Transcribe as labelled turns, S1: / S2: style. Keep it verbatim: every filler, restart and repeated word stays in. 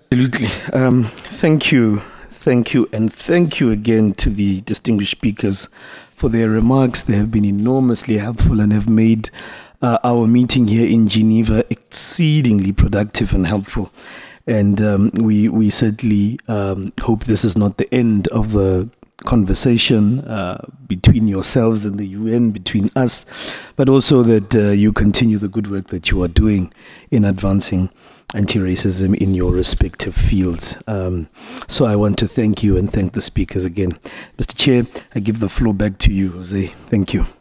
S1: Absolutely. Um, thank you. Thank you. And thank you again to the distinguished speakers for their remarks. They have been enormously helpful and have made uh, our meeting here in Geneva exceedingly productive and helpful. And um, we, we certainly um, hope this is not the end of the conversation uh, between yourselves and the U N, between us, but also that uh, you continue the good work that you are doing in advancing anti-racism in your respective fields. Um, so I want to thank you and thank the speakers again. Mister Chair, I give the floor back to you, Jose. Thank you.